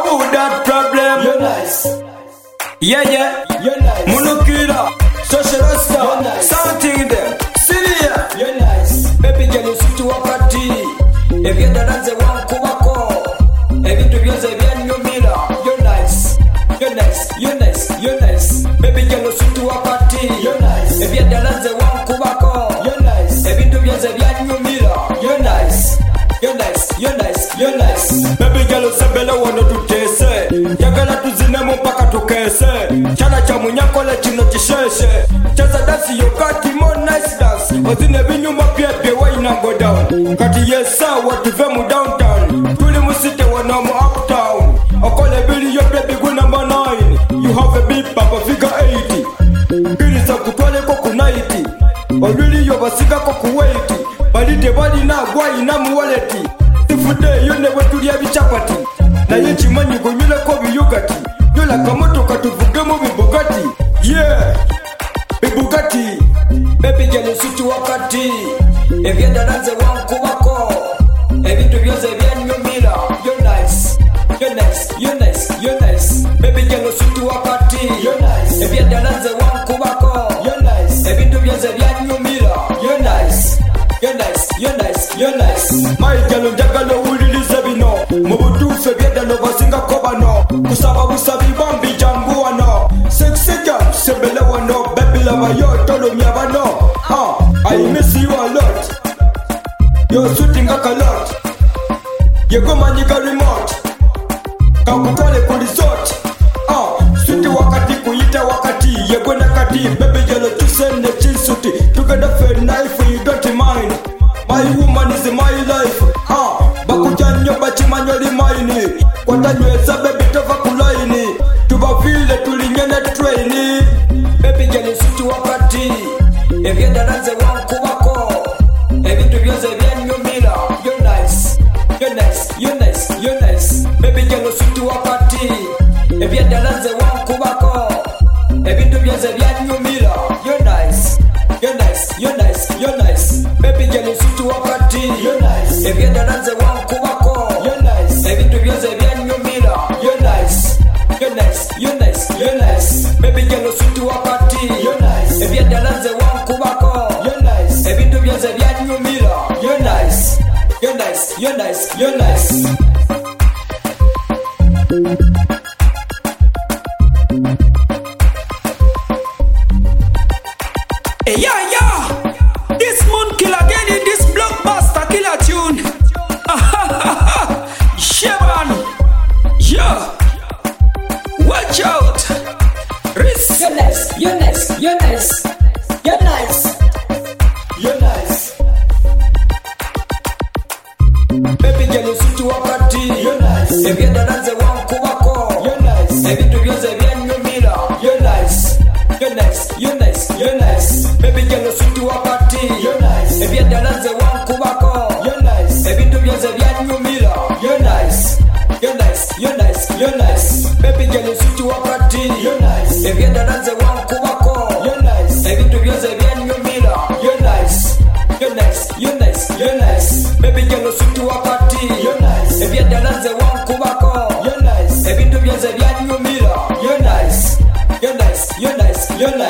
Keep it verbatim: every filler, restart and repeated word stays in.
who that problem? You're nice. Yeah, yeah. You're nice. Munukira, social rasta, You're nice. something there. Syria. You're nice. Baby girl, usitu wakati. Ebyenda naze wankubako. Ebintu byose byanyumira. You're nice. You're nice. You're nice. You're nice. Baby girl, usitu wakati. You're nice. Ebyenda naze wankubako. You're nice. Ebintu byose byanyumira. You're nice. You're nice. You're nice. You're nice. Baby girl, usembele wono tutese. Yagala tuzinemu mpaka tukese. Chana cha munyakole chino chisheshe. Chasa dansi yokati mo nice dance. Ozine binyuma pia pia waina go down. Kati yesa watuve mu downtown. Tuli musite wana mu uptown. Okole bili yo baby go number nine. You have a big papa figure eighty. Bili sa kutwale koku ninety. Olili yo basiga koku weighty. Balite bali na gwai na mu waleti. Tifude yone wetulia bichapati. Na yechi manyi gonyule ko biyugati. Yola kamoto katuvuge mu bibugati. Yeah, bibugati. Baby girl usitu wakati. Ebyenda naze wankubako. Ebintu byose byanyumira. You're nice. You're nice. You're nice. You're nice. Baby girl usitu wakati. You're nice. Ebyenda naze wankubako. You're nice. Ebintu byose byanyumira. You're nice. You're nice. You're nice. You're nice. My girl njagala ulilize bino. Mubutufe byenda no basinga kobano. Kusaba busabi bambi jambu wano. Sexy girl sebele wano. Baby lava yo tolo myabano. Ah, I miss you a lot. You're sweeting a lot. You go manika remote. Kakutwale ku resort. Ah, sweet wakati kuyita wakati. You go nakati. Baby girl tusende chinsuti. Together for life you don't mind. My woman is my life. Ah, bakujanyo bachimanyoli maini. Kwatanyweza baby tova kulaini. Tubavile tulinyene traini. Baby girl usitu wakati. Ebyenda naze wankubako. Ebintu byose byanyumira. You're nice. You're nice. You're nice. You're nice. Baby girl usitu wakati. Ebyenda naze wankubako. Ebintu byose byanyumira. You're nice. You're nice. You're nice. You're nice. Baby girl usitu wakati. You're nice. Ebyenda naze wankubako. You're nice. Ebintu byose byanyumira. You're nice. You're nice. You're nice. You're nice. Baby girl usitu wakati. You're nice. Ebyenda naze wankubako. You're nice. Ebintu byose byanyumira. You're nice. You're nice. You're nice. You're nice. Hey, yeah, yeah. This moon kill again in this blockbuster killer tune. Sheban. Yeah. Watch out. Risk. You're nice. You're nice. You're nice. You're nice. You're nice. Baby girl usitu wakati. You're nice. Ebyenda naze wankubako. You're nice. Ebintu byose byanyumira. You're nice. You're nice. You're nice. You're nice. Baby girl usitu wakati. You're nice. Ebyenda naze wankubako. You're nice. Ebintu byose byanyumira. You're nice. You're nice. You're nice. You're nice. Baby girl usitu wakati. You're nice. Ebyenda naze wankubako. You're nice. Ebintu byose byanyumira. You're nice. You're nice. You're nice. You're nice. Baby girl usitu wakati. You're nice. Ebyenda naze wankubako. You're nice. Ebintu byose byanyumira. You're nice. You're nice. You're nice. You're nice.